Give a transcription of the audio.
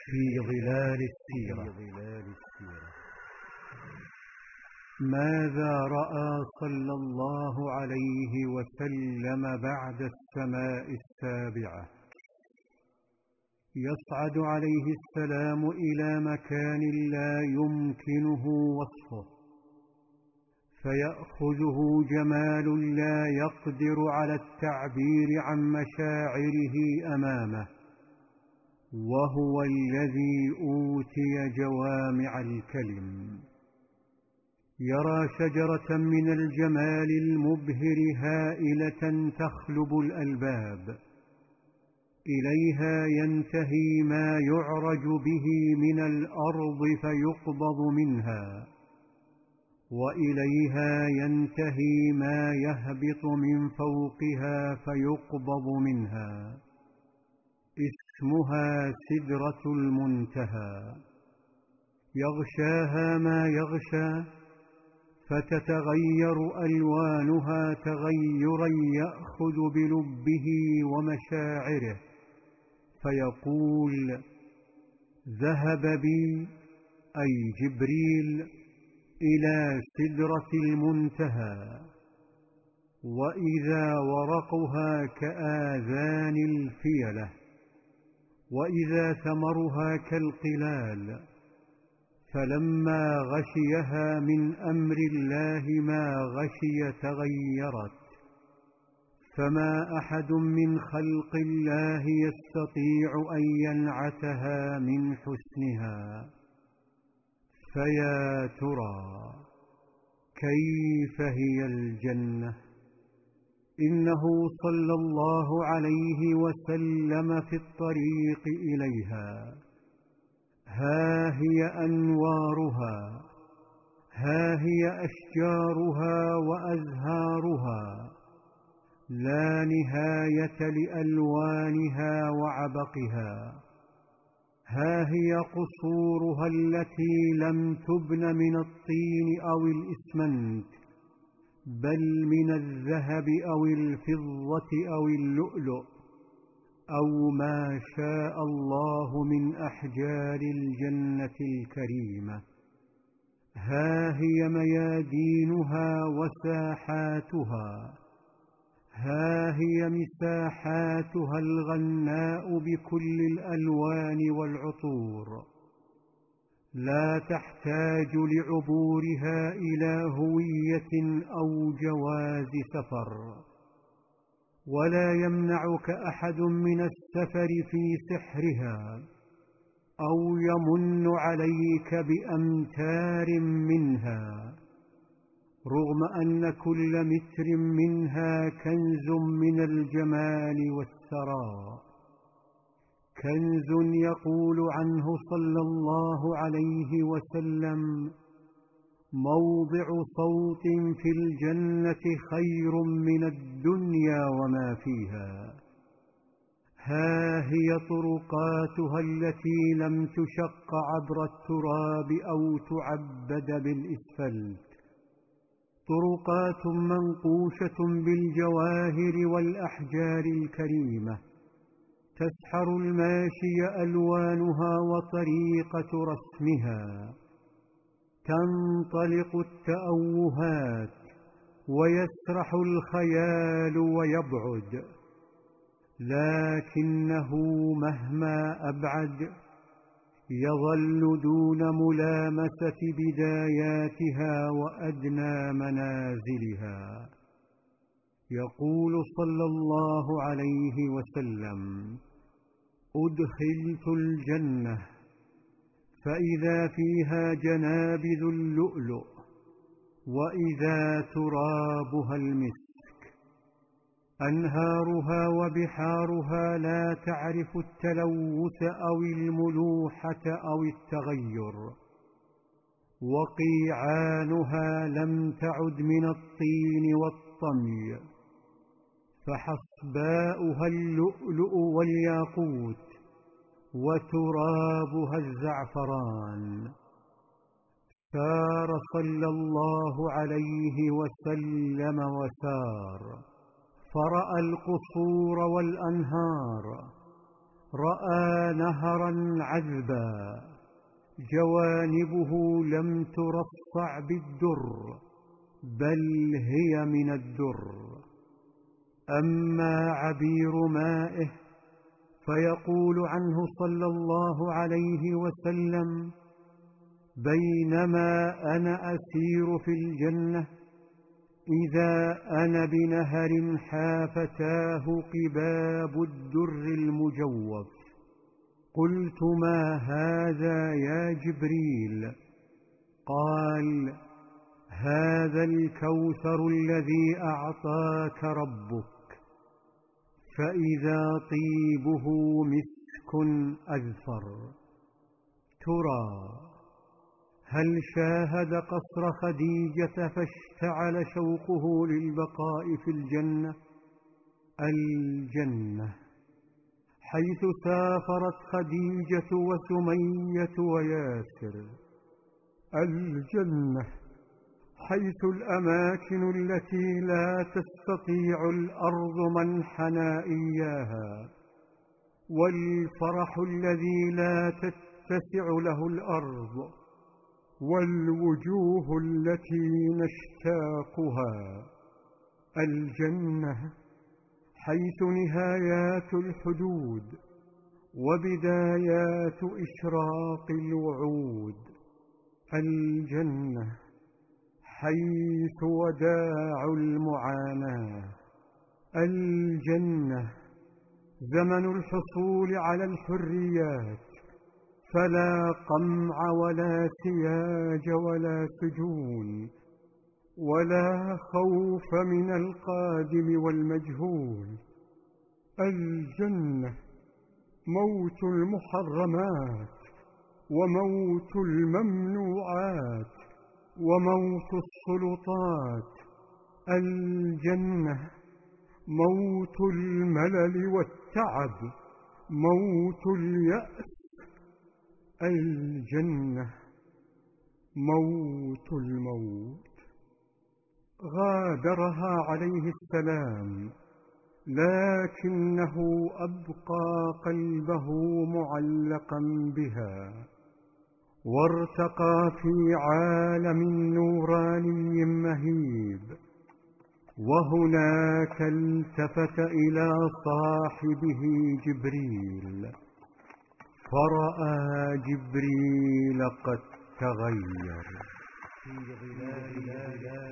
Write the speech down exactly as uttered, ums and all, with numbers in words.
في ظلال السيرة. ماذا رأى صلى الله عليه وسلم بعد السماء السابعة؟ يصعد عليه السلام إلى مكان لا يمكنه وصفه، فيأخذه جمال لا يقدر على التعبير عن مشاعره أمامه، وهو الذي أوتي جوامع الكلم. يرى شجرة من الجمال المبهر هائلة تخلب الألباب، إليها ينتهي ما يعرج به من الأرض فيقبض منها، وإليها ينتهي ما يهبط من فوقها فيقبض منها. اسمها سدرة المنتهى. يغشاها ما يغشى، فتتغير ألوانها تغيرا يأخذ بلبه ومشاعره، فيقول: ذهب بي أي جبريل إلى سدرة المنتهى، وإذا ورقها كآذان الفيلة، وإذا ثمرها كالقلال. فلما غشيها من أمر الله ما غشي تغيرت، فما أحد من خلق الله يستطيع أن ينعتها من حسنها. فيا ترى كيف هي الجنة؟ إنه صلى الله عليه وسلم في الطريق إليها. ها هي أنوارها، ها هي أشجارها وأزهارها، لا نهاية لألوانها وعبقها. ها هي قصورها التي لم تبن من الطين أو الإسمنت، بل من الذهب أو الفضة أو اللؤلؤ، أو ما شاء الله من أحجار الجنة الكريمة. ها هي ميادينها وساحاتها، ها هي مساحاتها الغناء بكل الألوان والعطور، لا تحتاج لعبورها إلى هوية أو جواز سفر، ولا يمنعك أحد من السفر في سحرها، أو يمن عليك بأمتار منها، رغم أن كل متر منها كنز من الجمال والثراء. كنز يقول عنه صلى الله عليه وسلم: موضع صوت في الجنة خير من الدنيا وما فيها. ها هي طرقاتها التي لم تشق عبر التراب أو تعبد بالإسفلت، طرقات منقوشة بالجواهر والأحجار الكريمة، تسحر الماشي ألوانها وطريقة رسمها. تنطلق التأوهات ويسرح الخيال ويبعد، لكنه مهما أبعد يظل دون ملامسة بداياتها وأدنى منازلها. يقول صلى الله عليه وسلم: أدخلت الجنة فإذا فيها جنابذ اللؤلؤ، وإذا ترابها المسك. أنهارها وبحارها لا تعرف التلوث أو الملوحة أو التغير، وقيعانها لم تعد من الطين والطمي، فحصباؤها اللؤلؤ والياقوت، وترابها الزعفران. سار صلى الله عليه وسلم وسار، فرأى القصور والأنهار، رأى نهرا عذبا جوانبه لم ترصع بالدر، بل هي من الدر. أما عبير مائه فيقول عنه صلى الله عليه وسلم: بينما أنا أسير في الجنة إذا أنا بنهر حافتاه قباب الدر المجوف. قلت: ما هذا يا جبريل؟ قال: هذا الكوثر الذي أعطاك ربك، فإذا طيبه مسك أذفر. ترى هل شاهد قصر خديجة فاشتعل شوقه للبقاء في الجنة؟ الجنة حيث سافرت خديجة وسمية وياسر. الجنة حيث الأماكن التي لا تستطيع الأرض منحنا إياها، والفرح الذي لا تتسع له الأرض، والوجوه التي نشتاقها. الجنة حيث نهايات الحدود وبدايات إشراق الوعود. الجنة حيث وداع المعاناة. الجنة زمن الحصول على الحريات، فلا قمع ولا سياج ولا سجون، ولا خوف من القادم والمجهول. الجنة موت المحرمات، وموت الممنوعات، وموت السلطات. الجنة موت الملل والتعب، موت اليأس. الجنة موت الموت. غادرها عليه السلام، لكنه أبقى قلبه معلقا بها، وارتقى في عالم نوراني مهيب. وهناك التفت إلى صاحبه جبريل، فرأى جبريل قد تغير في ظلال